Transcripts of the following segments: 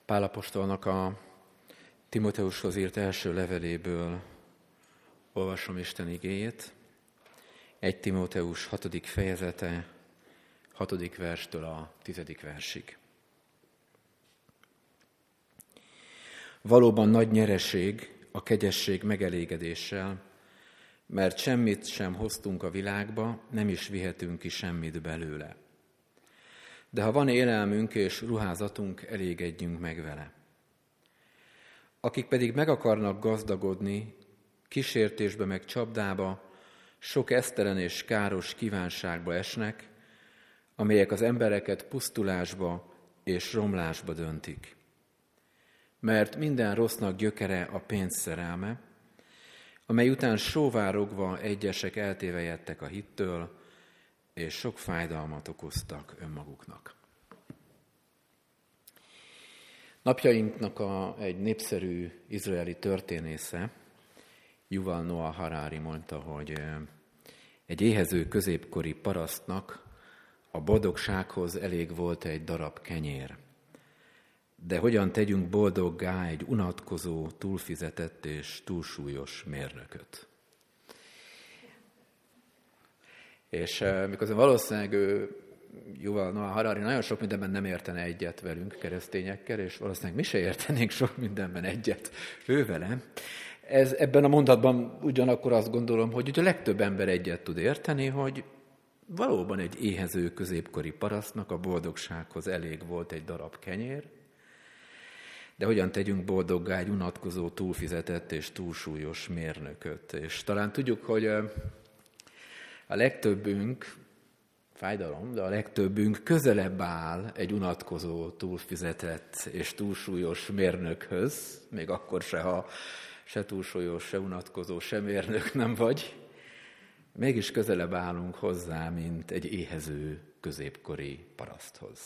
Pál apostolnak a Timoteushoz írt első leveléből olvasom Isten igéjét. 1 Timóteus 6. fejezete, 6. verstől a 10. versig. Valóban nagy nyereség a kegyesség megelégedéssel, mert semmit sem hoztunk a világba, nem is vihetünk ki semmit belőle. De ha van élelmünk és ruházatunk, elégedjünk meg vele. Akik pedig meg akarnak gazdagodni, kísértésbe meg csapdába, sok esztelen és káros kívánságba esnek, amelyek az embereket pusztulásba és romlásba döntik. Mert minden rossznak gyökere a pénz szerelme, amely után sóvárogva egyesek eltévejedtek a hittől, és sok fájdalmat okoztak önmaguknak. Napjainknak egy népszerű izraeli történésze, Yuval Noah Harari mondta, hogy egy éhező középkori parasztnak a boldogsághoz elég volt egy darab kenyér. De hogyan tegyünk boldoggá egy unatkozó, túlfizetett és túlsúlyos mérnököt? És miközben valószínűleg Yuval Noah Harari nagyon sok mindenben nem értene egyet velünk, keresztényekkel, és valószínűleg mi se értenénk sok mindenben egyet ővele. Ebben a mondatban ugyanakkor azt gondolom, hogy ugye a legtöbb ember egyet tud érteni, hogy valóban egy éhező középkori parasztnak a boldogsághoz elég volt egy darab kenyér, de hogyan tegyünk boldoggá egy unatkozó, túlfizetett és túlsúlyos mérnököt. És talán tudjuk, hogy a legtöbbünk, fájdalom, de a legtöbbünk közelebb áll egy unatkozó, túlfizetett és túlsúlyos mérnökhöz, még akkor se, ha se túlsúlyos, se unatkozó, se mérnök nem vagy, mégis közelebb állunk hozzá, mint egy éhező középkori paraszthoz.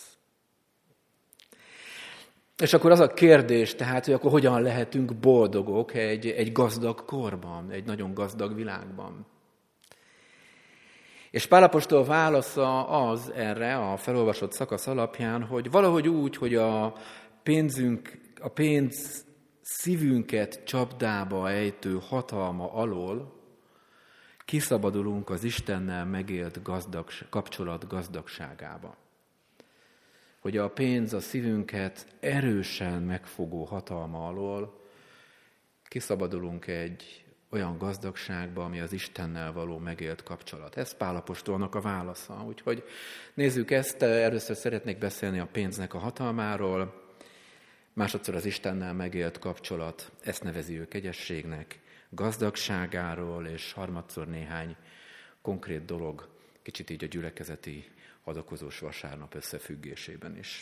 És akkor az a kérdés, tehát, hogy akkor hogyan lehetünk boldogok egy gazdag korban, egy nagyon gazdag világban. És Pál apostol válasza az erre a felolvasott szakasz alapján, hogy valahogy úgy, hogy a pénz szívünket csapdába ejtő hatalma alól kiszabadulunk az Istennel megélt kapcsolat gazdagságába. Hogy a pénz a szívünket erősen megfogó hatalma alól kiszabadulunk egy olyan gazdagságba, ami az Istennel való megélt kapcsolat. Ez Pál apostolnak a válasza. Úgyhogy nézzük ezt, először szeretnék beszélni a pénznek a hatalmáról, másodszor az Istennel megélt kapcsolat, ezt nevezi ő kegyességnek, gazdagságáról, és harmadszor néhány konkrét dolog, kicsit így a gyülekezeti adakozós vasárnap összefüggésében is.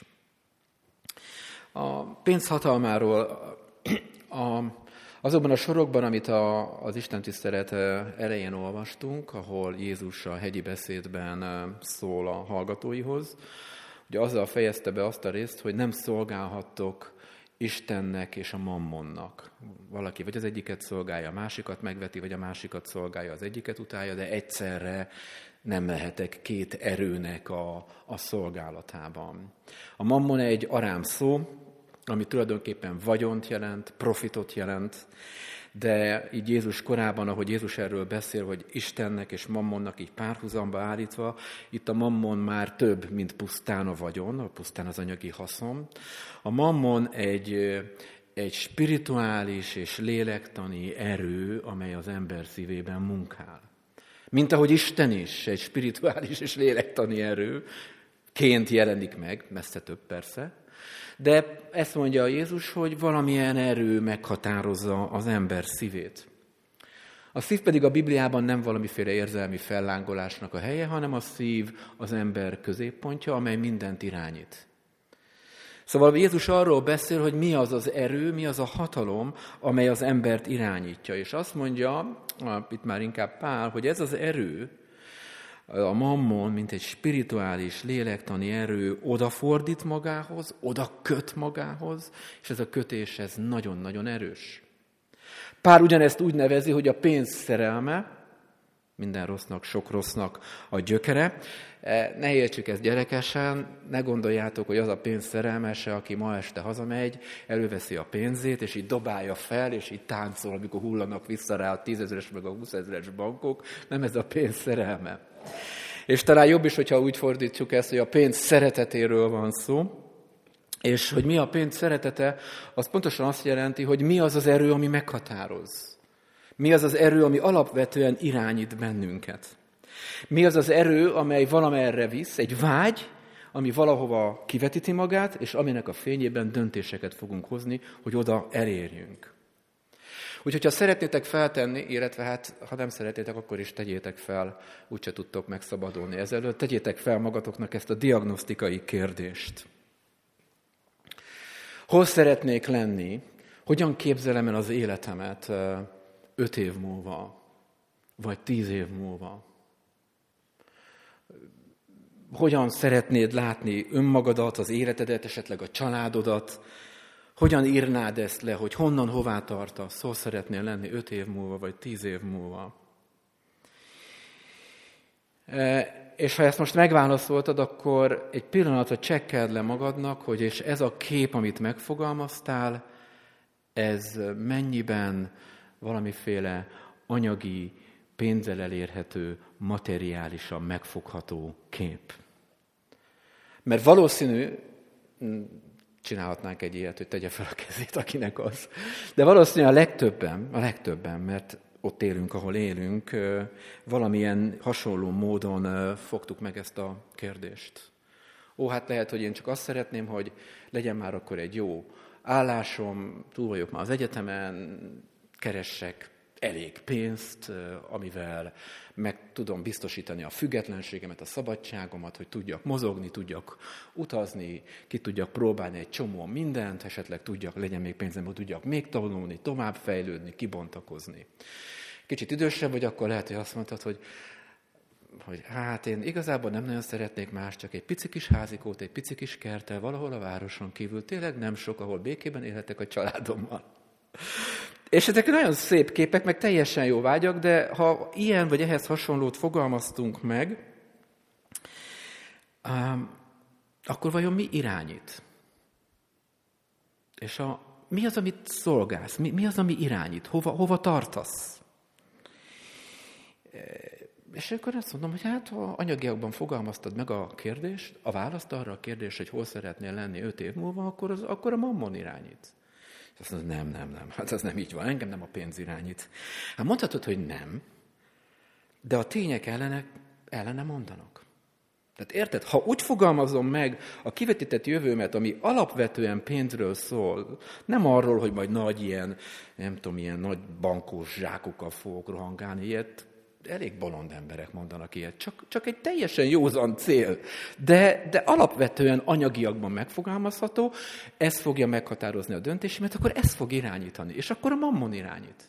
A pénz hatalmáról azokban a sorokban, amit az istentisztelet elején olvastunk, ahol Jézus a hegyi beszédben szól a hallgatóihoz, ugye azzal fejezte be azt a részt, hogy nem szolgálhattok Istennek és a mammonnak. Valaki vagy az egyiket szolgálja, a másikat megveti, vagy a másikat szolgálja, az egyiket utálja, de egyszerre nem lehetek két erőnek a szolgálatában. A mammon egy arám szó, ami tulajdonképpen vagyont jelent, profitot jelent, de így Jézus korában, ahogy Jézus erről beszél, hogy Istennek és mammonnak így párhuzamba állítva, itt a mammon már több, mint pusztán a vagyon, pusztán az anyagi haszon. A mammon egy spirituális és lélektani erő, amely az ember szívében munkál. Mint ahogy Isten is egy spirituális és lélektani erőként jelenik meg, messze több persze, de ezt mondja Jézus, hogy valamilyen erő meghatározza az ember szívét. A szív pedig a Bibliában nem valamiféle érzelmi fellángolásnak a helye, hanem a szív az ember középpontja, amely mindent irányít. Szóval Jézus arról beszél, hogy mi az az erő, mi az a hatalom, amely az embert irányítja. És azt mondja, itt már inkább Pál, hogy ez az erő, a mammon, mint egy spirituális, lélektani erő odafordít magához, oda köt magához, és ez a kötés, ez nagyon-nagyon erős. Pál ugyanezt úgy nevezi, hogy a pénz szerelme, Minden rossznak, sok rossznak a gyökere. Ne értsük ezt gyerekesen, ne gondoljátok, hogy az a pénz szerelmese, aki ma este hazamegy, előveszi a pénzét, és így dobálja fel, és így táncol, amikor hullanak vissza rá a 10 000-es meg a 20 000-es bankok. Nem ez a pénz szerelme. És talán jobb is, hogyha úgy fordítjuk ezt, hogy a pénz szeretetéről van szó, és hogy mi a pénz szeretete, az pontosan azt jelenti, hogy mi az az erő, ami meghatároz. Mi az az erő, ami alapvetően irányít bennünket. Mi az az erő, amely valamerre visz, egy vágy, ami valahova kivetíti magát, és aminek a fényében döntéseket fogunk hozni, hogy oda elérjünk. Úgyhogy ha szeretnétek feltenni, illetve hát ha nem szeretnétek, akkor is tegyétek fel, úgyse tudtok megszabadulni ezelőtt, tegyétek fel magatoknak ezt a diagnosztikai kérdést. Hol szeretnék lenni? Hogyan képzelem el az életemet 5 év múlva? Vagy 10 év múlva? Hogyan szeretnéd látni önmagadat, az életedet, esetleg a családodat? Hogyan írnád ezt le, hogy honnan, hová tartasz? Hol szeretnél lenni 5 év múlva, vagy 10 év múlva? És ha ezt most megválaszoltad, akkor egy pillanatra csekkeld le magadnak, hogy és ez a kép, amit megfogalmaztál, ez mennyiben valamiféle anyagi, pénzzel elérhető, materiálisan megfogható kép. Mert valószínű, csinálhatnánk egy ilyet, hogy tegye fel a kezét, akinek az. De valószínűleg a legtöbben, mert ott élünk, ahol élünk, valamilyen hasonló módon fogtuk meg ezt a kérdést. Hát lehet, hogy én csak azt szeretném, hogy legyen már akkor egy jó állásom, túl vagyok már az egyetemen, keressek elég pénzt, amivel meg tudom biztosítani a függetlenségemet, a szabadságomat, hogy tudjak mozogni, tudjak utazni, ki tudjak próbálni egy csomó mindent, esetleg legyen még pénzem, hogy tudjak még tanulni, továbbfejlődni, kibontakozni. Kicsit idősebb vagy, akkor lehet, hogy azt mondtad, hogy hát én igazából nem nagyon szeretnék más, csak egy pici kis házikót, egy pici kis kerttel, valahol a városon kívül, tényleg nem sok, ahol békében élhetek a családommal. És ezek nagyon szép képek, meg teljesen jó vágyak, de ha ilyen vagy ehhez hasonlót fogalmaztunk meg, akkor vajon mi irányít? És mi az, amit szolgálsz? Mi az, ami irányít? Hova tartasz? És akkor azt mondom, hogy hát ha anyagiakban fogalmaztad meg a kérdést, a választ arra a kérdés, hogy hol szeretnél lenni 5 év múlva, akkor a mammon irányít. Azt mondod, nem, hát ez nem így van, engem nem a pénz irányít. Hát mondhatod, hogy nem, de a tények ellene mondanak. Tehát érted? Ha úgy fogalmazom meg a kivetített jövőmet, ami alapvetően pénzről szól, nem arról, hogy majd nagy ilyen nagy bankos zsákokkal fogok rohangálni, ilyet elég bolond emberek mondanak ilyet, csak egy teljesen józan cél, de alapvetően anyagiakban megfogalmazható, ez fogja meghatározni a döntésemet, akkor ez fog irányítani, és akkor a mammon irányít.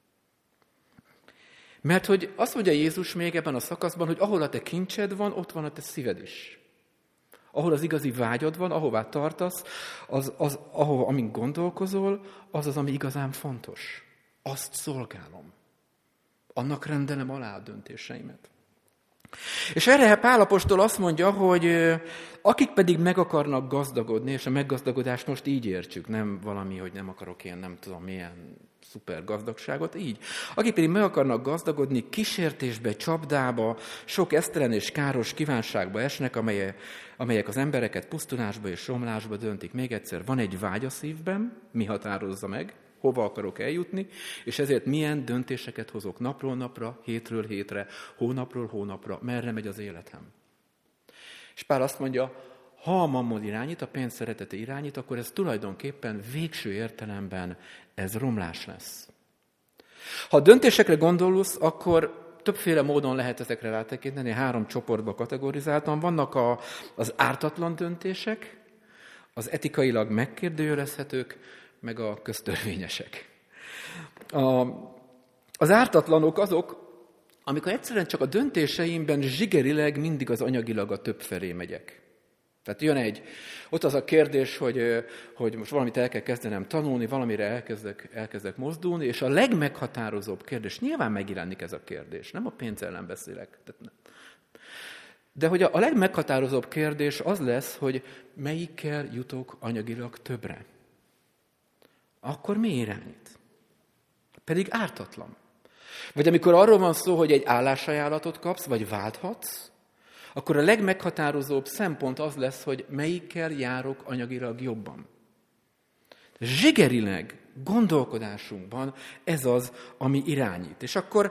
Mert hogy azt mondja Jézus még ebben a szakaszban, hogy ahol a te kincsed van, ott van a te szíved is. Ahol az igazi vágyad van, ahová tartasz, amin gondolkozol, az, ami igazán fontos. Azt szolgálom. Annak rendelem alá a döntéseimet. És erre Pál apostol azt mondja, hogy akik pedig meg akarnak gazdagodni, és a meggazdagodást most így értsük, nem valami, hogy nem akarok ilyen, nem tudom milyen szuper gazdagságot, így. Akik pedig meg akarnak gazdagodni, kísértésbe, csapdába, sok esztelen és káros kívánságba esnek, amelyek az embereket pusztulásba és romlásba döntik. Még egyszer, van egy vágy a szívben, mi határozza meg, hova akarok eljutni, és ezért milyen döntéseket hozok napról napra, hétről hétre, hónapról hónapra, merre megy az életem. És Pál azt mondja, ha a mammon irányít, a pénz szeretete irányít, akkor ez tulajdonképpen végső értelemben ez romlás lesz. Ha a döntésekre gondolsz, akkor többféle módon lehet ezekre rátekinteni, 3 csoportba kategorizáltam. Vannak az ártatlan döntések, az etikailag megkérdőjelezhetők, meg a köztörvényesek. Az ártatlanok azok, amikor egyszerűen csak a döntéseimben zsigerileg mindig az anyagilag a több felé megyek. Tehát ott az a kérdés, hogy most valamit el kell kezdenem tanulni, valamire elkezdek mozdulni, és a legmeghatározóbb kérdés, nyilván megjelenik ez a kérdés, nem a pénz ellen beszélek. De hogy a legmeghatározóbb kérdés az lesz, hogy melyikkel jutok anyagilag többre. Akkor mi irányít? Pedig ártatlan. Vagy amikor arról van szó, hogy egy állásajánlatot kapsz, vagy válthatsz, akkor a legmeghatározóbb szempont az lesz, hogy melyikkel járok anyagilag jobban. Zsigerileg, gondolkodásunkban ez az, ami irányít. És akkor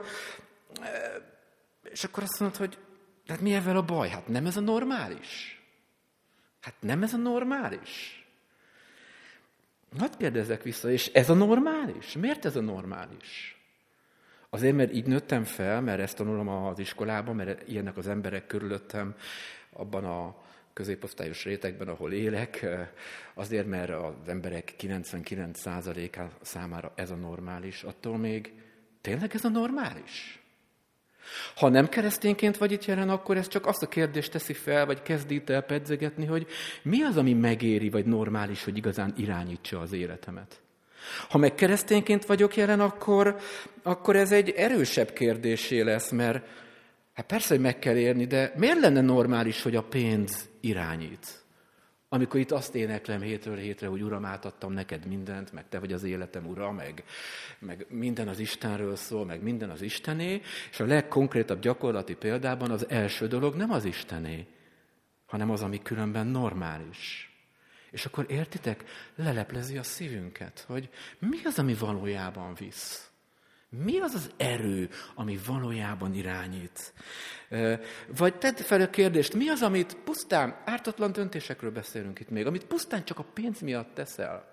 azt mondod, hogy hát mi ezzel a baj? Hát nem ez a normális? Hát nem ez a normális? Hadd kérdezzek vissza, és ez a normális? Miért ez a normális? Azért, mert így nőttem fel, mert ezt tanulom az iskolában, mert ilyenek az emberek körülöttem, abban a középosztályos rétegben, ahol élek, azért, mert az emberek 99%-a számára ez a normális, attól még tényleg ez a normális? Ha nem keresztényként vagy itt jelen, akkor ez csak azt a kérdést teszi fel, vagy kezd itt el pedzegetni, hogy mi az, ami megéri, vagy normális, hogy igazán irányítsa az életemet. Ha meg keresztényként vagyok jelen, akkor ez egy erősebb kérdésé lesz, mert hát persze, hogy meg kell érni, de miért lenne normális, hogy a pénz irányít? Amikor itt azt éneklem hétről hétre, hogy Uram, átadtam neked mindent, meg te vagy az életem ura, meg minden az Istenről szól, meg minden az Istené, és a legkonkrétabb gyakorlati példában az első dolog nem az Istené, hanem az, ami különben normális. És akkor értitek, leleplezi a szívünket, hogy mi az, ami valójában visz? Mi az az erő, ami valójában irányít? Vagy tedd fel a kérdést, mi az, amit pusztán, ártatlan döntésekről beszélünk itt még, amit pusztán csak a pénz miatt teszel?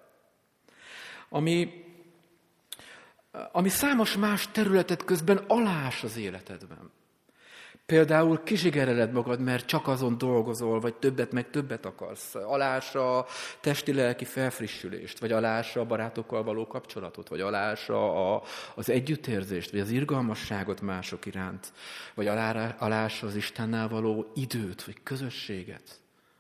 Ami számos más területet közben alás az életedben. Például kizsigereled magad, mert csak azon dolgozol, vagy többet akarsz. Alásra a testi-lelki felfrissülést, vagy alásra a barátokkal való kapcsolatot, vagy alásra az együttérzést, vagy az irgalmasságot mások iránt, vagy alásra az Istennel való időt, vagy közösséget.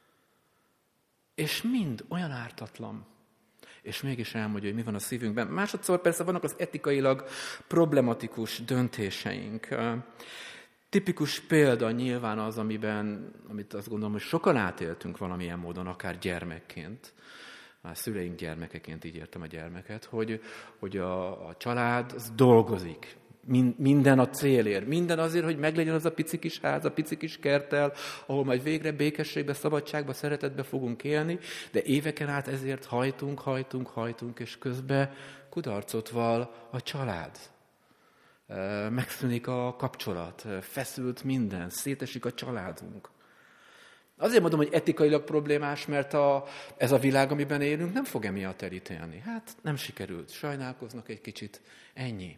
És mind olyan ártatlan. És mégis elmondja, hogy mi van a szívünkben. Másodszor persze vannak az etikailag problematikus döntéseink. Tipikus példa nyilván az, amit azt gondolom, hogy sokan átéltünk valamilyen módon, akár gyermekként, a szüleink gyermekeként így értem a gyermeket, hogy a család az dolgozik. Minden a célért. Minden azért, hogy meglegyen az a pici kis ház, a pici kis kerttel, ahol majd végre békességbe, szabadságba, szeretetbe fogunk élni, de éveken át ezért hajtunk, és közben kudarcot val a család. Megszűnik a kapcsolat, feszült minden, szétesik a családunk. Azért mondom, hogy etikailag problémás, mert ez a világ, amiben élünk, nem fog emiatt elítélni. Hát nem sikerült, sajnálkoznak egy kicsit, ennyi.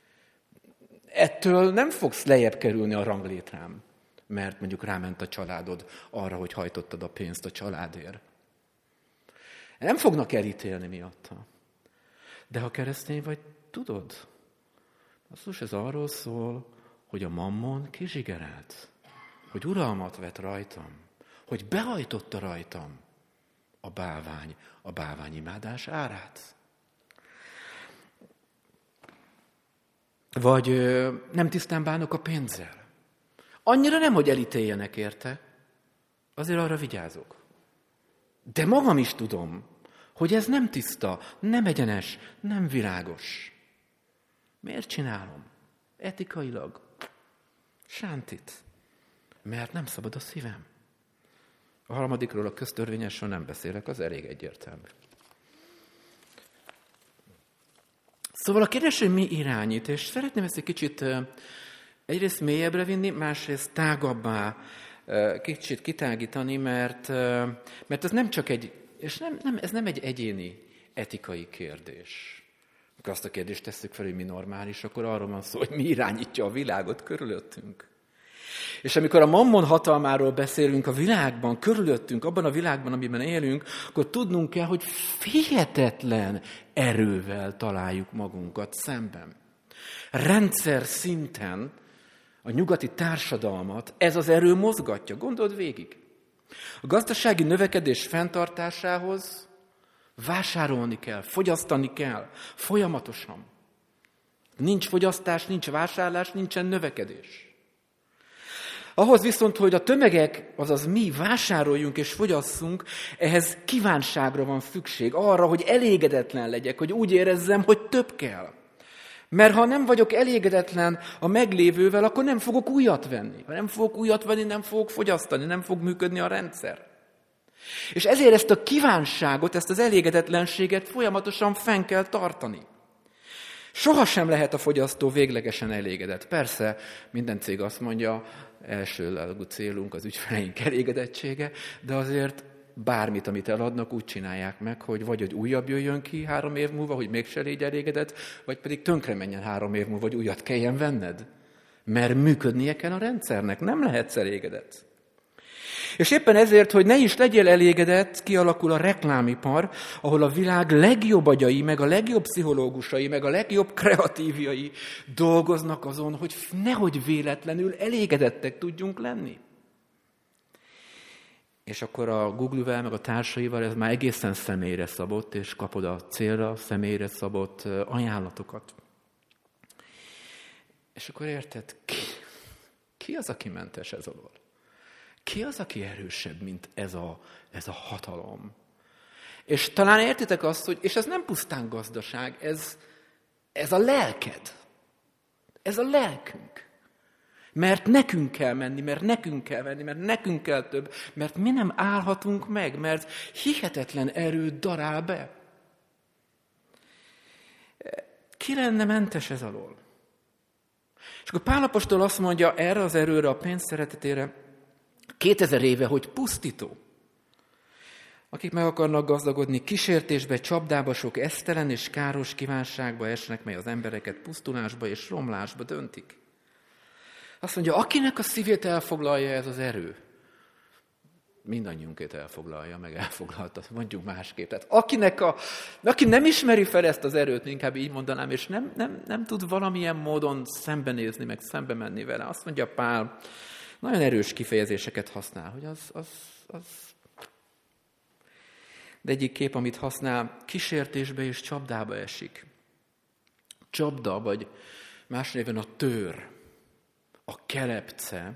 Ettől nem fogsz lejjebb kerülni a ranglétrám, mert mondjuk ráment a családod arra, hogy hajtottad a pénzt a családért. Nem fognak elítélni miatta. De ha keresztény vagy, tudod, basszus, ez arról szól, hogy a mammon kizsigerelt, hogy uralmat vett rajtam, hogy behajtotta rajtam a bálványimádás árát. Vagy nem tisztán bánok a pénzzel. Annyira nem, hogy elítéljenek érte, azért arra vigyázok. De magam is tudom, hogy ez nem tiszta, nem egyenes, nem világos. Miért csinálom? Etikailag. Sántit. Mert nem szabad a szívem. A harmadikról, a köztörvényesről nem beszélek, az elég egyértelmű. Szóval a kérdés, hogy mi irányít, és szeretném ezt egy kicsit egyrészt mélyebbre vinni, másrészt tágabbá kicsit kitágítani, mert ez nem csak ez nem egy egyéni etikai kérdés. Amikor azt a kérdést tesszük fel, hogy mi normális, akkor arról van szó, hogy mi irányítja a világot körülöttünk. És amikor a mammon hatalmáról beszélünk a világban, körülöttünk, abban a világban, amiben élünk, akkor tudnunk kell, hogy hihetetlen erővel találjuk magunkat szemben. Rendszer szinten a nyugati társadalmat ez az erő mozgatja. Gondold végig. A gazdasági növekedés fenntartásához vásárolni kell, fogyasztani kell, folyamatosan. Nincs fogyasztás, nincs vásárlás, nincsen növekedés. Ahhoz viszont, hogy a tömegek, azaz mi vásároljunk és fogyasszunk, ehhez kívánságra van szükség, arra, hogy elégedetlen legyek, hogy úgy érezzem, hogy több kell. Mert ha nem vagyok elégedetlen a meglévővel, akkor nem fogok újat venni. Ha nem fogok újat venni, nem fogok fogyasztani, nem fog működni a rendszer. És ezért ezt a kívánságot, ezt az elégedetlenséget folyamatosan fenn kell tartani. Sohasem lehet a fogyasztó véglegesen elégedett. Persze, minden cég azt mondja, elsőlegű célunk az ügyfeleink elégedettsége, de azért bármit, amit eladnak, úgy csinálják meg, hogy vagy újabb jöjjön ki 3 év múlva, hogy mégse légy elégedett, vagy pedig tönkre menjen 3 év múlva, hogy újat kelljen venned. Mert működnie kell a rendszernek, nem lehetsz elégedett. És éppen ezért, hogy ne is legyél elégedett, kialakul a reklámipar, ahol a világ legjobb agyai, meg a legjobb pszichológusai, meg a legjobb kreatívjai dolgoznak azon, hogy nehogy véletlenül elégedettek tudjunk lenni. És akkor a Google-vel, meg a társaival ez már egészen személyre szabott, és kapod a célra személyre szabott ajánlatokat. És akkor érted, ki az, aki mentes ez alól? Ki az, aki erősebb, mint ez a hatalom? És talán értitek azt, hogy, és ez nem pusztán gazdaság, ez a lelked. Ez a lelkünk. Mert nekünk kell menni, mert nekünk kell venni, mert nekünk kell több, mert mi nem állhatunk meg, mert hihetetlen erő darál be. Ki lenne mentes ez alól? És akkor Pál apostol azt mondja erre az erőre, a pénz szeretetére, 2000 éve, hogy pusztító. Akik meg akarnak gazdagodni, kísértésbe, csapdába, sok esztelen és káros kívánságba esnek, mely az embereket pusztulásba és romlásba döntik. Azt mondja, akinek a szívét elfoglalja ez az erő, mindannyiunkét elfoglalja, meg elfoglalta, mondjuk másképp. Tehát aki nem ismeri fel ezt az erőt, inkább így mondanám, és nem tud valamilyen módon szembenézni, meg szembe menni vele. Azt mondja Pál, nagyon erős kifejezéseket használ, hogy az. De egyik kép, amit használ, kísértésbe és csapdába esik. Csapda, vagy más néven a tőr, a kelepce,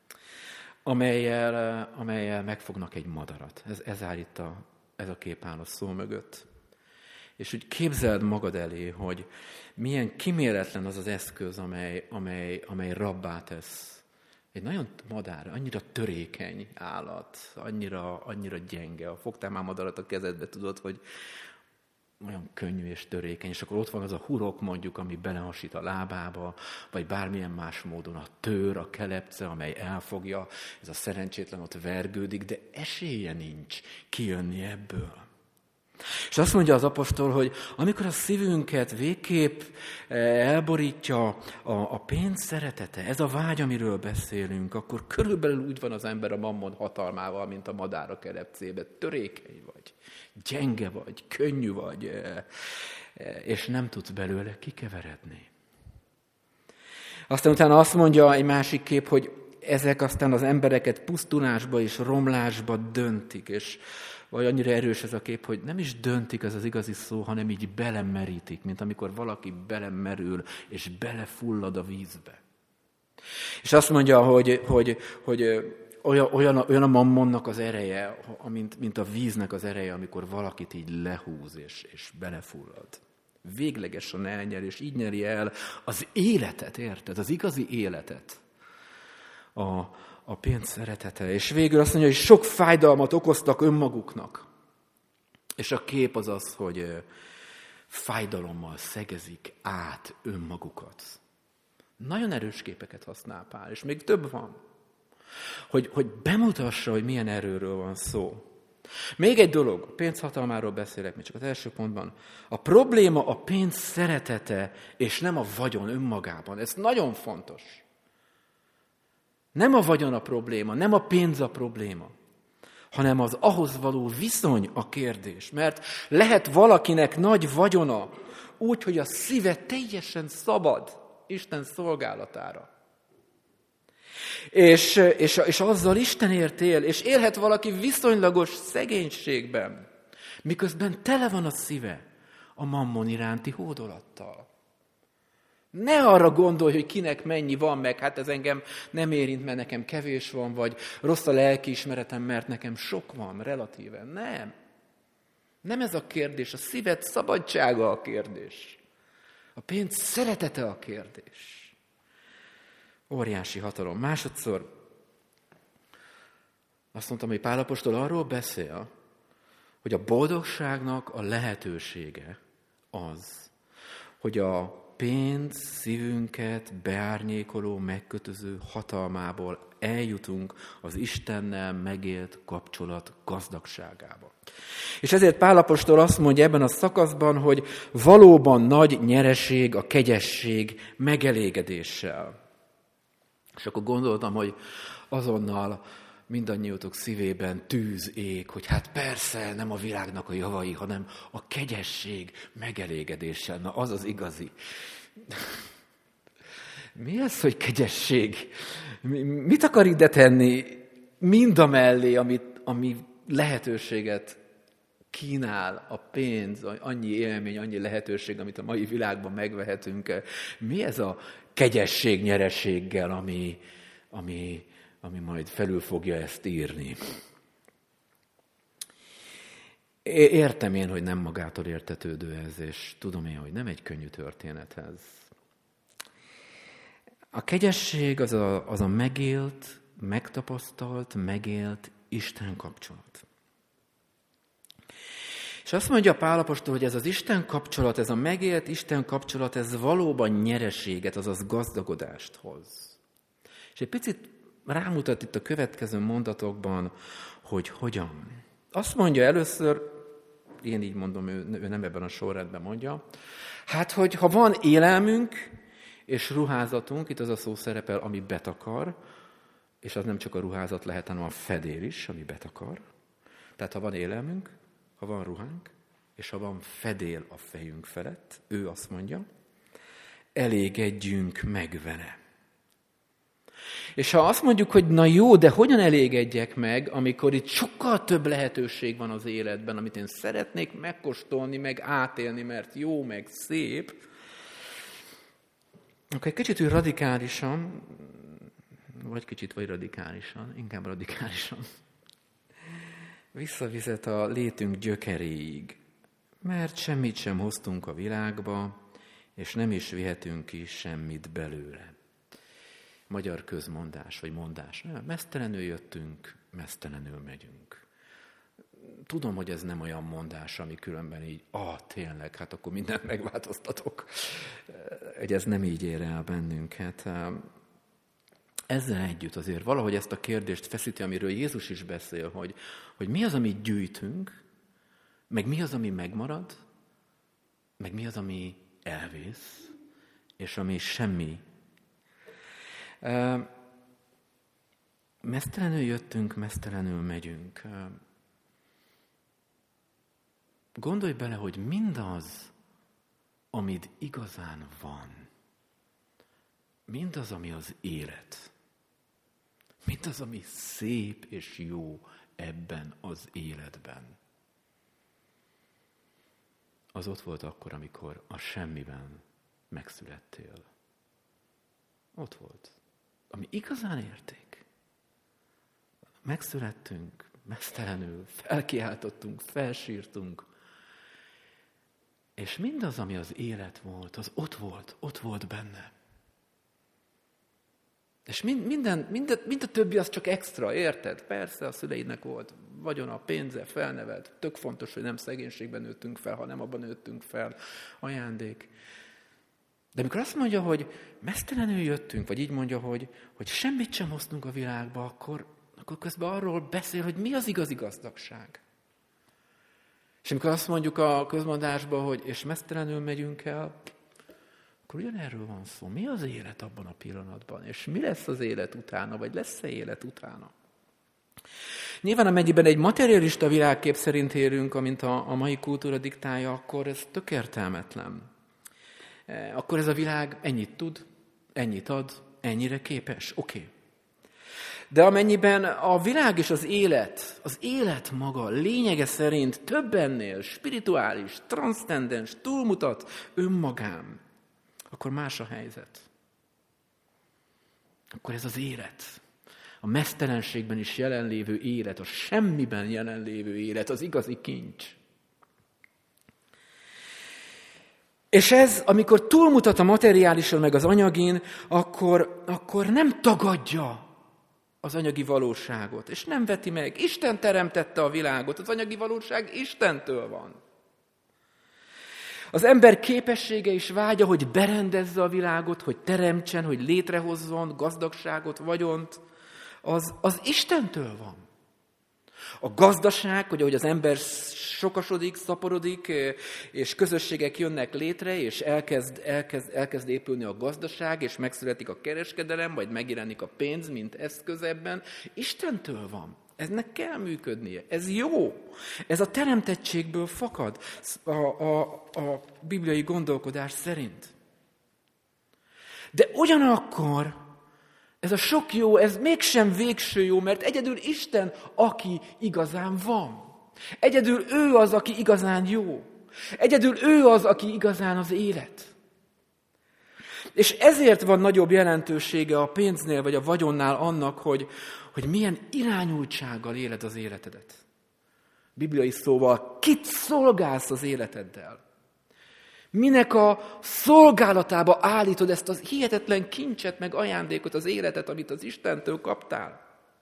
amelyel megfognak egy madarat. Ez áll itt ez a kép áll a szó mögött. És úgy képzeld magad elé, hogy milyen kiméletlen az az eszköz, amely rabbá tesz. Egy nagyon madár, annyira törékeny állat, annyira gyenge. Ha fogtál már madarat a kezedbe, tudod, hogy olyan könnyű és törékeny, és akkor ott van az a hurok mondjuk, ami belehasít a lábába, vagy bármilyen más módon a tőr, a kelepce, amely elfogja, ez a szerencsétlen ott vergődik, de esélye nincs kijönni ebből. És azt mondja az apostol, hogy amikor a szívünket végképp elborítja a pénz szeretete, ez a vágy, amiről beszélünk, akkor körülbelül úgy van az ember a mammon hatalmával, mint a madár a kelepcébe. Törékeny vagy, gyenge vagy, könnyű vagy, és nem tudsz belőle kikeveredni. Aztán utána azt mondja egy másik kép, hogy ezek aztán az embereket pusztulásba és romlásba döntik, és vagy annyira erős ez a kép, hogy nem is döntik, ez az igazi szó, hanem így belemerítik, mint amikor valaki belemerül, és belefullad a vízbe. És azt mondja, hogy olyan a mammonnak az ereje, mint a víznek az ereje, amikor valakit így lehúz, és belefullad. Véglegesen elnyer, és így nyeri el az életet, érted? Az igazi életet. A pénz szeretete. És végül azt mondja, hogy sok fájdalmat okoztak önmaguknak. És a kép az az, hogy fájdalommal szegezik át önmagukat. Nagyon erős képeket használ Pál, és még több van. Hogy bemutassa, hogy milyen erőről van szó. Még egy dolog, a pénz hatalmáról beszélek, még csak az első pontban. A probléma a pénz szeretete, és nem a vagyon önmagában. Ez nagyon fontos. Nem a vagyon a probléma, nem a pénz a probléma, hanem az ahhoz való viszony a kérdés. Mert lehet valakinek nagy vagyona, úgy, hogy a szíve teljesen szabad Isten szolgálatára. És azzal Istenért él, és élhet valaki viszonylagos szegénységben, miközben tele van a szíve a mammon iránti hódolattal. Ne arra gondolj, hogy kinek mennyi van, meg hát ez engem nem érint, mert nekem kevés van, vagy rossz a lelkiismeretem, mert nekem sok van, relatíven. Nem. Nem ez a kérdés, a szíved szabadsága a kérdés. A pénz szeretete a kérdés. Óriási hatalom. Másodszor azt mondtam, hogy Pál apostol arról beszél, hogy a boldogságnak a lehetősége az, hogy a pénz szívünket beárnyékoló, megkötöző hatalmából eljutunk az Istennel megélt kapcsolat gazdagságába. És ezért Pál apostol azt mondja ebben a szakaszban, hogy valóban nagy nyereség a kegyesség megelégedéssel. És akkor gondoltam, hogy azonnal mindannyiótok szívében tűz ég, hogy hát persze nem a világnak a javai, hanem a kegyesség megelégedéssel. Na az az igazi. Mi az, hogy kegyesség? Mit akar ide tenni mindamellé, ami lehetőséget kínál a pénz, annyi élmény, annyi lehetőség, amit a mai világban megvehetünk? Mi ez a kegyesség nyereséggel, ami majd felül fogja ezt írni? Értem én, hogy nem magától értetődő ez, és tudom én, hogy nem egy könnyű történet ez. A kegyesség az a megélt, megtapasztalt, megélt Isten kapcsolat. És azt mondja Pál apostol, hogy ez az Isten kapcsolat, ez a megélt Isten kapcsolat, ez valóban nyereséget, azaz gazdagodást hoz. És egy picit rámutat itt a következő mondatokban, hogy hogyan. Azt mondja először, én így mondom, ő nem ebben a sorrendben mondja, hát, hogy ha van élelmünk és ruházatunk, itt az a szó szerepel, ami betakar, és az nem csak a ruházat lehet, hanem a fedél is, ami betakar. Tehát ha van élelmünk, ha van ruhánk, és ha van fedél a fejünk felett, ő azt mondja, elégedjünk meg vele. És ha azt mondjuk, hogy na jó, de hogyan elégedjek meg, amikor itt sokkal több lehetőség van az életben, amit én szeretnék megkóstolni, meg átélni, mert jó, meg szép, akkor egy kicsit radikálisan, vagy radikálisan, inkább radikálisan, visszavizet a létünk gyökeréig, mert semmit sem hoztunk a világba, és nem is vihetünk ki semmit belőle. Magyar közmondás, vagy mondás. Meztelenül jöttünk, meztelenül megyünk. Tudom, hogy ez nem olyan mondás, ami különben így, tényleg, hát akkor mindent megváltoztatok. Hogy ez nem így ér el bennünket. Ezzel együtt azért valahogy ezt a kérdést feszíti, amiről Jézus is beszél, hogy mi az, amit gyűjtünk, meg mi az, ami megmarad, meg mi az, ami elvész, és ami semmi. Meztelenül jöttünk, meztelenül megyünk. Gondolj bele, hogy mindaz, amit igazán van, mindaz, ami az élet, mindaz, ami szép és jó ebben az életben, az ott volt akkor, amikor a semmiben megszülettél. Ott volt. Ami igazán érték. Megszülettünk, meztelenül, felkiáltottunk, felsírtunk, és mindaz, ami az élet volt, az ott volt benne. És mind a többi az csak extra, érted? Persze a szüleidnek volt vagyona, pénze, felnevelt. Tök fontos, hogy nem szegénységben nőttünk fel, hanem abban nőttünk fel. Ajándék. De amikor azt mondja, hogy meztelenül jöttünk, vagy így mondja, hogy semmit sem hoztunk a világba, akkor közben arról beszél, hogy mi az igazi gazdagság. És amikor azt mondjuk a közmondásban, hogy és meztelenül megyünk el, akkor ugyanerről van szó. Mi az élet abban a pillanatban? És mi lesz az élet utána? Vagy lesz-e élet utána? Nyilván amennyiben egy materialista világkép szerint élünk, amint a mai kultúra diktálja, akkor ez tök értelmetlen. Akkor ez a világ ennyit tud, ennyit ad, ennyire képes. Oké. De amennyiben a világ és az élet maga lényege szerint több ennél spirituális, transzcendens, túlmutat önmagán, akkor más a helyzet. Akkor ez az élet, a meztelenségben is jelenlévő élet, a semmiben jelenlévő élet, az igazi kincs. És ez, amikor túlmutat a materiálison meg az anyagin, akkor nem tagadja az anyagi valóságot, és nem veti meg. Isten teremtette a világot, az anyagi valóság Istentől van. Az ember képessége és vágya, hogy berendezze a világot, hogy teremtsen, hogy létrehozzon gazdagságot, vagyont, az Istentől van. A gazdaság, hogy ahogy az ember sokasodik, szaporodik, és közösségek jönnek létre, és elkezd épülni a gazdaság, és megszületik a kereskedelem, vagy megjelenik a pénz, mint eszköz ebben, Istentől van. Eznek kell működnie. Ez jó. Ez a teremtettségből fakad a bibliai gondolkodás szerint. De ugyanakkor ez a sok jó, ez mégsem végső jó, mert egyedül Isten, aki igazán van. Egyedül ő az, aki igazán jó. Egyedül ő az, aki igazán az élet. És ezért van nagyobb jelentősége a pénznél vagy a vagyonnál annak, hogy milyen irányultsággal éled az életedet. Bibliai szóval, kit szolgálsz az életeddel? Minek a szolgálatába állítod ezt az hihetetlen kincset, meg ajándékot, az életet, amit az Istentől kaptál?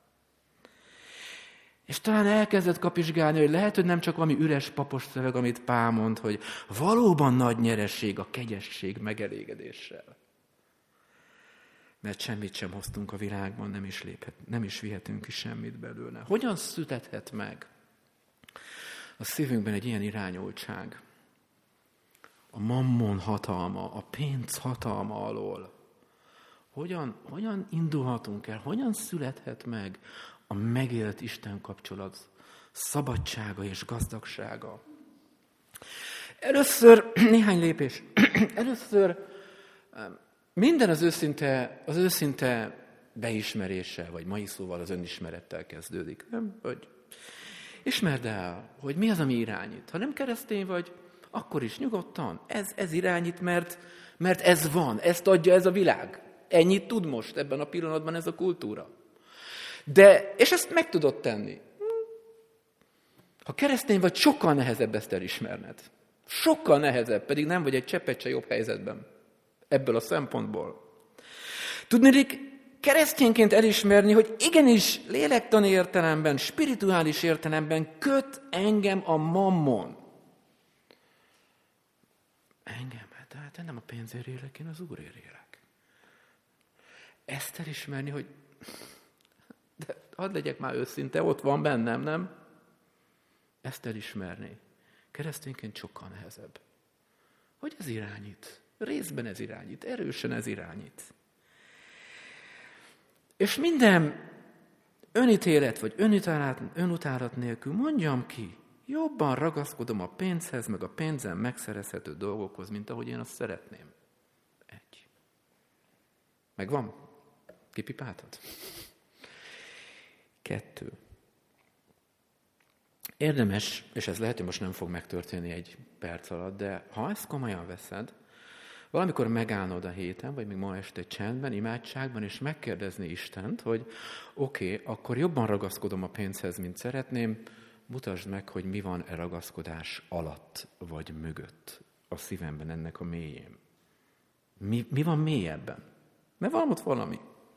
És talán elkezded kapizsgálni, hogy lehet, hogy nem csak valami üres papos szöveg, amit Pál mond, hogy valóban nagy nyeresség a kegyesség megelégedéssel. Mert semmit sem hoztunk a világban, nem is vihetünk ki semmit belőle. Hogyan születhet meg a szívünkben egy ilyen irányultság? A mammon hatalma, a pénz hatalma alól. Hogyan indulhatunk el? Hogyan születhet meg a megélt Isten kapcsolat szabadsága és gazdagsága? Először néhány lépés. Először minden az őszinte beismeréssel, vagy mai szóval az önismerettel kezdődik. Nem? Hogy ismerd el, hogy mi az, ami irányít. Ha nem keresztény vagy, akkor is nyugodtan. Ez irányít, mert ez van, ezt adja ez a világ. Ennyit tud most ebben a pillanatban ez a kultúra. És ezt meg tudod tenni. Ha keresztény vagy, sokkal nehezebb ezt elismerned. Sokkal nehezebb, pedig nem vagy egy cseppet se jobb helyzetben. Ebből a szempontból. Tudnék, keresztényként elismerni, hogy igenis lélektani értelemben, spirituális értelemben köt engem a mammon. Engem? Tehát én nem a pénzért élek, én az Úrért élek. Ezt elismerni, hogy de hadd legyek már őszinte, ott van bennem, nem? Ezt elismerni. Keresztényként sokkal nehezebb. Hogy ez irányít? Részben ez irányít, erősen ez irányít. És minden önítélet vagy önutálat nélkül mondjam ki, jobban ragaszkodom a pénzhez, meg a pénzen megszerezhető dolgokhoz, mint ahogy én azt szeretném. 1. Megvan? Kipipáltad? 2. Érdemes, és ez lehet, hogy most nem fog megtörténni egy perc alatt, de ha ezt komolyan veszed, valamikor megállnod a héten, vagy még ma este csendben, imádságban, és megkérdezni Istent, hogy oké, akkor jobban ragaszkodom a pénzhez, mint szeretném, mutasd meg, hogy mi van e ragaszkodás alatt, vagy mögött, a szívemben, ennek a mélyén. Mi van mélyebben? Mert van ott valami.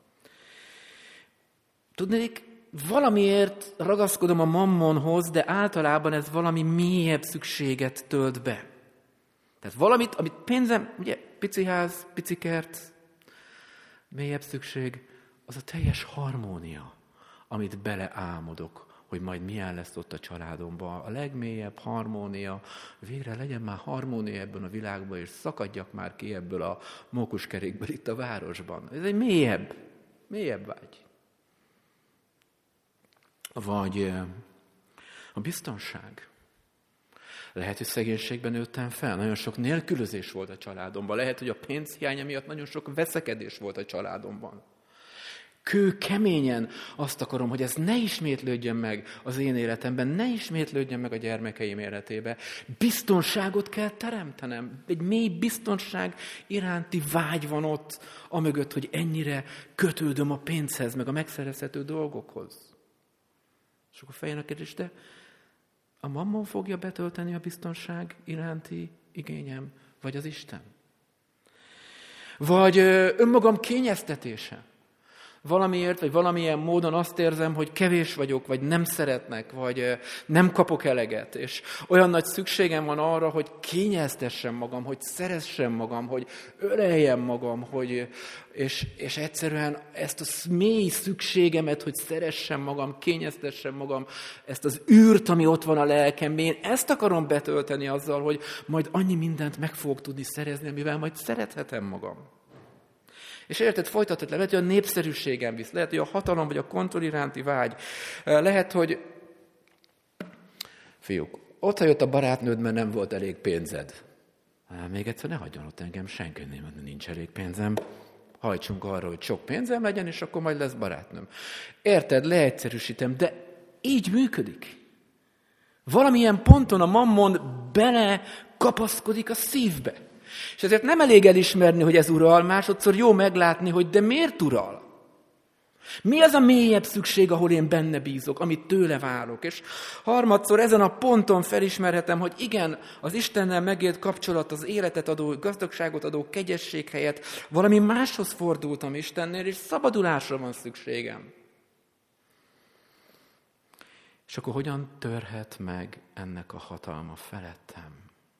Tudnék, valamiért ragaszkodom a mammonhoz, de általában ez valami mélyebb szükséget tölt be. Tehát valamit, amit pénzem, ugye, pici ház, pici kert, mélyebb szükség, az a teljes harmónia, amit beleálmodok, hogy majd milyen lesz ott a családomban. A legmélyebb harmónia, végre legyen már harmónia ebben a világban, és szakadjak már ki ebből a mókuskerékből itt a városban. Ez egy mélyebb vágy. Vagy a biztonság. Lehet, hogy szegénységben nőttem fel, nagyon sok nélkülözés volt a családomban. Lehet, hogy a pénzhiánya miatt nagyon sok veszekedés volt a családomban. Kőkeményen azt akarom, hogy ez ne ismétlődjön meg az én életemben, ne ismétlődjön meg a gyermekeim életébe. Biztonságot kell teremtenem. Egy mély biztonság iránti vágy van ott, amögött, hogy ennyire kötődöm a pénzhez, meg a megszerezhető dolgokhoz. És akkor feljön a kérdés, de a mammon fogja betölteni a biztonság iránti igényem, vagy az Isten? Vagy önmagam kényeztetése. Valamiért, vagy valamilyen módon azt érzem, hogy kevés vagyok, vagy nem szeretnek, vagy nem kapok eleget. És olyan nagy szükségem van arra, hogy kényeztessem magam, hogy szeressem magam, hogy öleljem magam, és egyszerűen ezt a mély szükségemet, hogy szeressem magam, kényeztessem magam, ezt az űrt, ami ott van a lelkemben, én ezt akarom betölteni azzal, hogy majd annyi mindent meg fogok tudni szerezni, amivel majd szerethetem magam. És érted, folytatod le, lehet, hogy a népszerűségem visz, lehet, hogy a hatalom vagy a kontroll iránti vágy, lehet, hogy fiúk, ott jött a barátnőd, mert nem volt elég pénzed. Még egyszer ne hagyjon ott engem senki, mert nincs elég pénzem. Hajtsunk arra, hogy sok pénzem legyen, és akkor majd lesz barátnőm. Érted, leegyszerűsítem, de így működik. Valamilyen ponton a mammon bele kapaszkodik a szívbe. És ezért nem elég elismerni, hogy ez ural, másodszor jó meglátni, hogy de miért ural? Mi az a mélyebb szükség, ahol én benne bízok, amit tőle várok? És harmadszor ezen a ponton felismerhetem, hogy igen, az Istennel megélt kapcsolat, az életet adó, gazdagságot adó kegyesség helyett valami máshoz fordultam Istennél, és szabadulásra van szükségem. És akkor hogyan törhet meg ennek a hatalma felettem?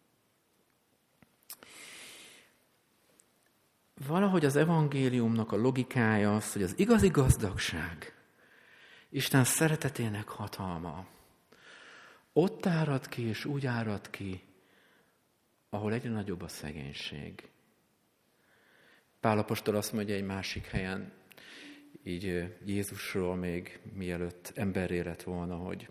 Valahogy az evangéliumnak a logikája az, hogy az igazi gazdagság, Isten szeretetének hatalma, ott árad ki és úgy árad ki, ahol egyre nagyobb a szegénység. Pál apostol azt mondja egy másik helyen, így Jézusról még mielőtt emberré lett volna, hogy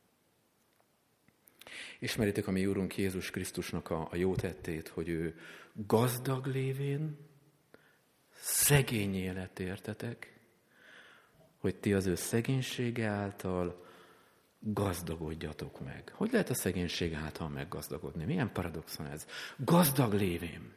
ismeritek a mi Úrunk Jézus Krisztusnak a jó tettét, hogy ő gazdag lévén, szegény élet értetek, hogy ti az ő szegénysége által gazdagodjatok meg. Hogy lehet a szegénység által meggazdagodni? Milyen paradoxon ez? Gazdag lévén.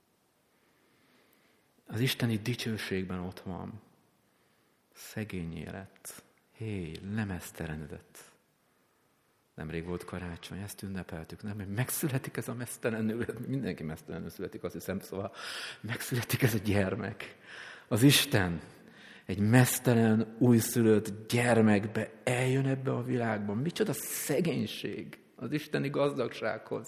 Az isteni dicsőségben ott van. Szegény élet. Hé, lemeztelenedett. Nemrég volt karácsony, ezt ünnepeltük, nem? Megszületik ez a meztelenül, mindenki meztelenül születik, azt hiszem, szóval megszületik ez a gyermek. Az Isten egy meztelen, újszülött gyermekbe eljön ebbe a világba. Micsoda szegénység az isteni gazdagsághoz.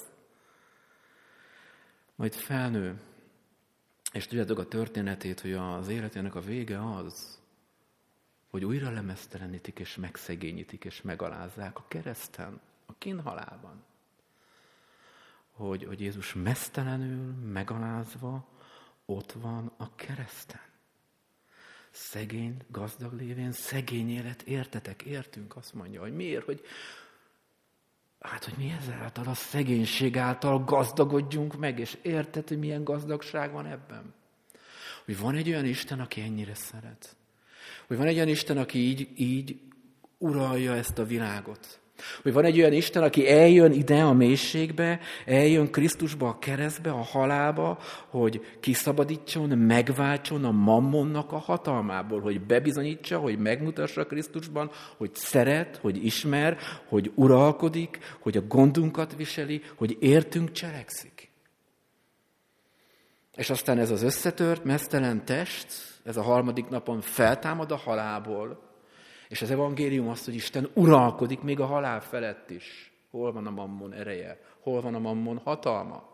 Majd felnő, és tudjátok a történetét, hogy az életének a vége az, hogy újra lemeztelenítik, és megszegényítik, és megalázzák a kereszten, a kínhalálban. Hogy Jézus meztelenül, megalázva ott van a kereszten. Szegény, gazdag lévén, szegény élet, értetek, értünk, azt mondja, hogy miért, hogy mi ezáltal, a szegénység által gazdagodjunk meg, és érted, hogy milyen gazdagság van ebben? Hogy van egy olyan Isten, aki ennyire szeret. Hogy van egy olyan Isten, aki így uralja ezt a világot. Hogy van egy olyan Isten, aki eljön ide a mélységbe, eljön Krisztusba, a keresztbe, a halálba, hogy kiszabadítson, megváltson a mammonnak a hatalmából, hogy bebizonyítsa, hogy megmutassa Krisztusban, hogy szeret, hogy ismer, hogy uralkodik, hogy a gondunkat viseli, hogy értünk cselekszik. És aztán ez az összetört, meztelen test, ez a harmadik napon feltámad a halálból, és az evangélium azt, hogy Isten uralkodik még a halál felett is. Hol van a mammon ereje? Hol van a mammon hatalma?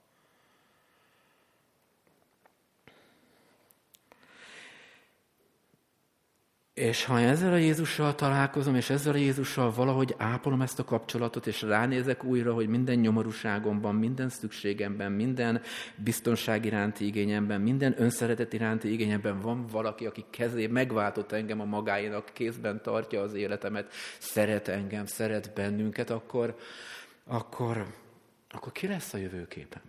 És ha ezzel a Jézussal találkozom, és ezzel a Jézussal valahogy ápolom ezt a kapcsolatot, és ránézek újra, hogy minden nyomorúságomban, minden szükségemben, minden biztonság iránti igényemben, minden önszeretet iránti igényemben van valaki, aki megváltott engem a magáénak, kézben tartja az életemet, szeret engem, szeret bennünket, akkor ki lesz a jövőképem?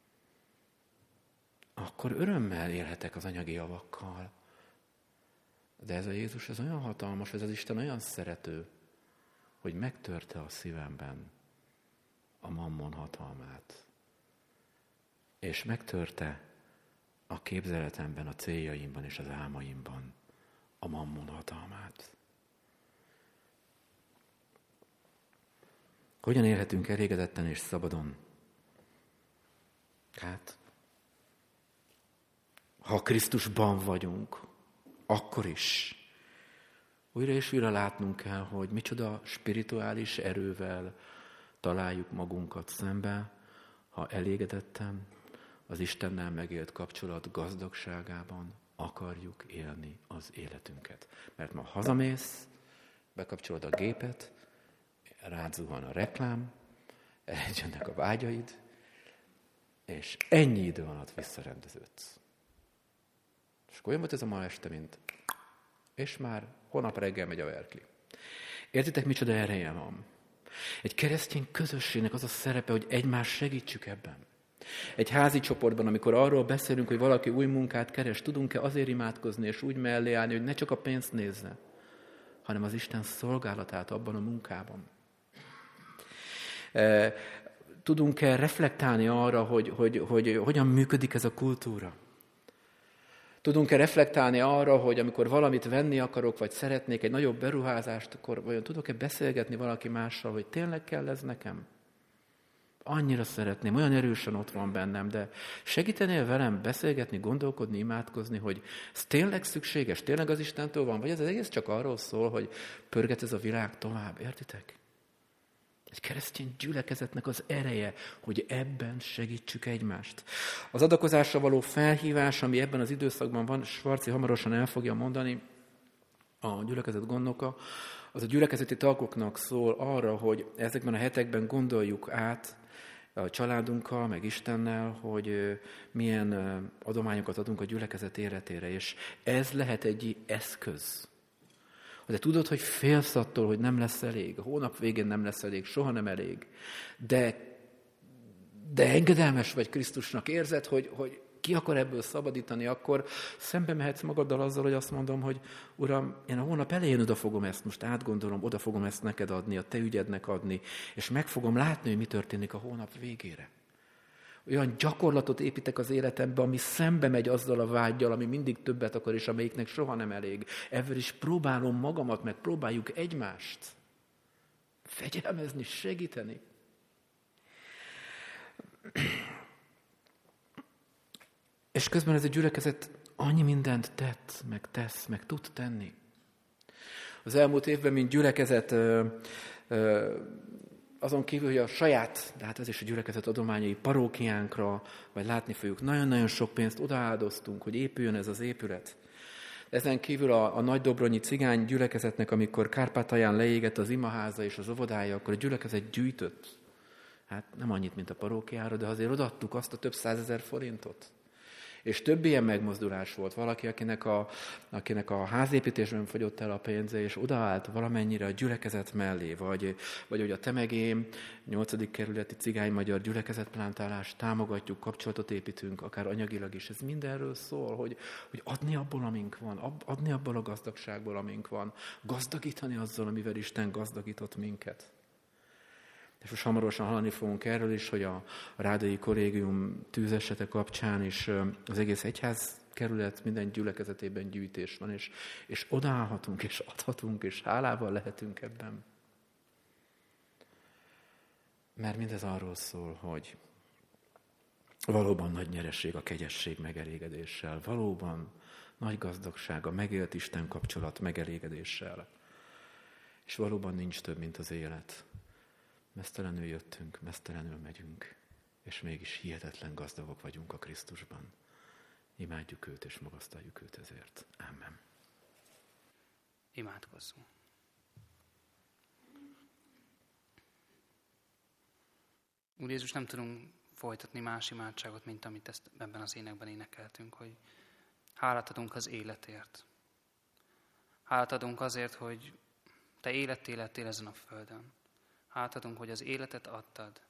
Akkor örömmel élhetek az anyagi javakkal. De ez a Jézus, ez olyan hatalmas, ez az Isten olyan szerető, hogy megtörte a szívemben a mammon hatalmát. És megtörte a képzeletemben, a céljaimban és az álmaimban a mammon hatalmát. Hogyan élhetünk elégedetten és szabadon? Hát, ha Krisztusban vagyunk, akkor is újra és újra látnunk kell, hogy micsoda spirituális erővel találjuk magunkat szembe, ha elégedetten az Istennel megélt kapcsolat gazdagságában akarjuk élni az életünket. Mert ma hazamész, bekapcsolod a gépet, rád zuhan a reklám, eljönnek a vágyaid, és ennyi idő alatt visszarendeződsz. És olyan volt ez a ma este, mint és már holnap reggel megy a verkli. Értitek, micsoda ereje van? Egy keresztény közösségnek az a szerepe, hogy egymást segítsük ebben. Egy házi csoportban, amikor arról beszélünk, hogy valaki új munkát keres, tudunk-e azért imádkozni és úgy mellé állni, hogy ne csak a pénzt nézze, hanem az Isten szolgálatát abban a munkában. Tudunk-e reflektálni arra, hogy hogyan működik ez a kultúra? Tudunk-e reflektálni arra, hogy amikor valamit venni akarok, vagy szeretnék egy nagyobb beruházást, akkor vajon tudok-e beszélgetni valaki mással, hogy tényleg kell ez nekem? Annyira szeretném, olyan erősen ott van bennem, de segítenél velem beszélgetni, gondolkodni, imádkozni, hogy ez tényleg szükséges, tényleg az Istentől van, vagy ez az egész csak arról szól, hogy pörget ez a világ tovább, értitek? Egy keresztény gyülekezetnek az ereje, hogy ebben segítsük egymást. Az adakozásra való felhívás, ami ebben az időszakban van, Svarci hamarosan el fogja mondani, a gyülekezet gondnoka, az a gyülekezeti tagoknak szól arra, hogy ezekben a hetekben gondoljuk át a családunkkal, meg Istennel, hogy milyen adományokat adunk a gyülekezet életére, és ez lehet egy eszköz. De tudod, hogy félsz attól, hogy nem lesz elég, a hónap végén nem lesz elég, soha nem elég, de engedelmes vagy Krisztusnak, érzed, hogy ki akar ebből szabadítani, akkor szembe mehetsz magaddal azzal, hogy azt mondom, hogy Uram, én a hónap elején oda fogom ezt, most átgondolom, oda fogom ezt neked adni, a te ügyednek adni, és meg fogom látni, hogy mi történik a hónap végére. Olyan gyakorlatot építek az életembe, ami szembe megy azzal a vággyal, ami mindig többet akar, és amelyiknek soha nem elég. Ebből is próbálom magamat, meg próbáljuk egymást fegyelmezni, segíteni. És közben ez a gyülekezet annyi mindent tett, meg tesz, meg tud tenni. Az elmúlt évben, mint gyülekezet, azon kívül, hogy a saját, de hát ez is a gyülekezet adományai parókiánkra, vagy látni fogjuk, nagyon-nagyon sok pénzt odaáldoztunk, hogy épüljön ez az épület. Ezen kívül a nagydobronyi cigány gyülekezetnek, amikor Kárpátalján leégett az imaháza és az óvodája, akkor a gyülekezet gyűjtött. Hát nem annyit, mint a parókiára, de azért odaadtuk azt a több 100 000 forintot. És több ilyen megmozdulás volt. Valaki, akinek a házépítésben fogyott el a pénze, és odaállt valamennyire a gyülekezet mellé, vagy hogy a Temegém 8. kerületi cigány-magyar gyülekezetplántálást támogatjuk, kapcsolatot építünk, akár anyagilag is. Ez mindenről szól, hogy adni abból, amink van, adni abból a gazdagságból, amink van, gazdagítani azzal, amivel Isten gazdagított minket. És most hamarosan hallani fogunk erről is, hogy a Rádai Kollégium tűzesete kapcsán is az egész egyház kerület minden gyülekezetében gyűjtés van, és odaállhatunk, és adhatunk, és hálával lehetünk ebben. Mert mindez arról szól, hogy valóban nagy nyereség a kegyesség megelégedéssel, valóban nagy gazdagság a megélt Isten kapcsolat megelégedéssel, és valóban nincs több, mint az élet. Meztelenül jöttünk, meztelenül megyünk, és mégis hihetetlen gazdagok vagyunk a Krisztusban. Imádjuk őt, és magasztaljuk őt ezért. Amen. Imádkozzunk. Úr Jézus, nem tudunk folytatni más imádságot, mint amit ezt ebben az énekben énekeltünk, hogy hálát adunk az életért. Hálát adunk azért, hogy te életté lettél ezen a földön. Hálát adunk, hogy az életet adtad.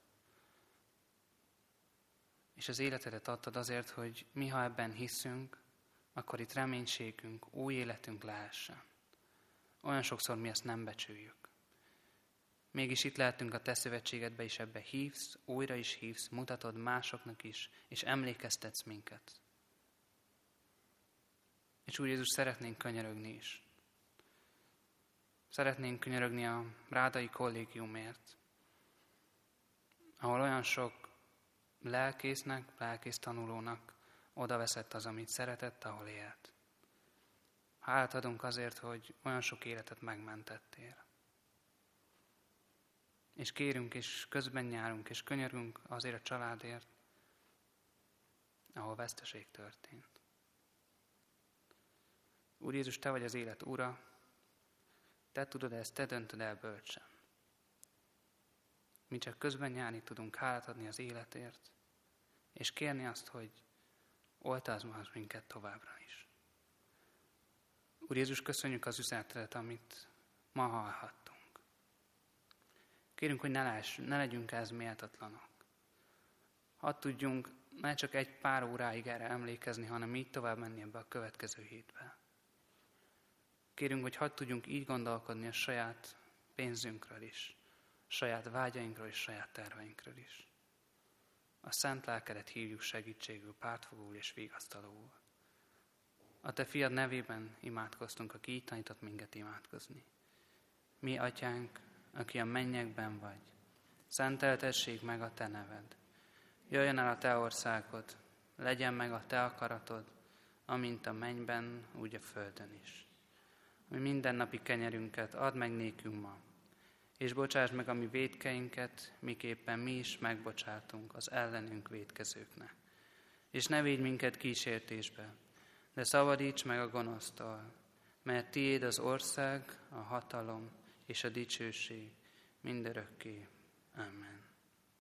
És az életedet adtad azért, hogy mi, ha ebben hiszünk, akkor itt reménységünk, új életünk lehessen. Olyan sokszor mi ezt nem becsüljük. Mégis itt lehetünk a te szövetségedbe, és ebbe hívsz, újra is hívsz, mutatod másoknak is, és emlékeztetsz minket. És Úr Jézus, szeretnénk könyörögni is. Szeretnénk könyörögni a Rádai Kollégiumért, ahol olyan sok lelkész tanulónak odaveszett az, amit szeretett, ahol élt. Hálát adunk azért, hogy olyan sok életet megmentettél. És kérünk, és közben járunk, és könyörgünk azért a családért, ahol veszteség történt. Úr Jézus, te vagy az élet ura, te tudod ezt, te döntöd el bölcsen. Mi csak közben járni tudunk, hálát adni az életért, és kérni azt, hogy oltázz minket továbbra is. Úr Jézus, köszönjük az üzenetet, amit ma hallhattunk. Kérünk, hogy ne legyünk ez méltatlanok. Hadd tudjunk ne csak egy pár óráig erre emlékezni, hanem így tovább menni ebbe a következő hétbe. Kérünk, hogy hadd tudjunk így gondolkodni a saját pénzünkről is, saját vágyainkról és saját terveinkről is. A szent lelkedet hívjuk segítségül, pártfogóul és vigasztalóul. A te fiad nevében imádkoztunk, aki így tanított minket imádkozni. Mi, atyánk, aki a mennyekben vagy, szenteltessék meg a te neved. Jöjjön el a te országod, legyen meg a te akaratod, amint a mennyben, úgy a földön is. Mi mindennapi kenyerünket add meg nékünk ma, és bocsásd meg a mi vétkeinket, miképpen mi is megbocsátunk az ellenünk vétkezőknek. És ne védj minket kísértésbe, de szabadíts meg a gonosztól, mert tiéd az ország, a hatalom és a dicsőség mindörökké. Amen.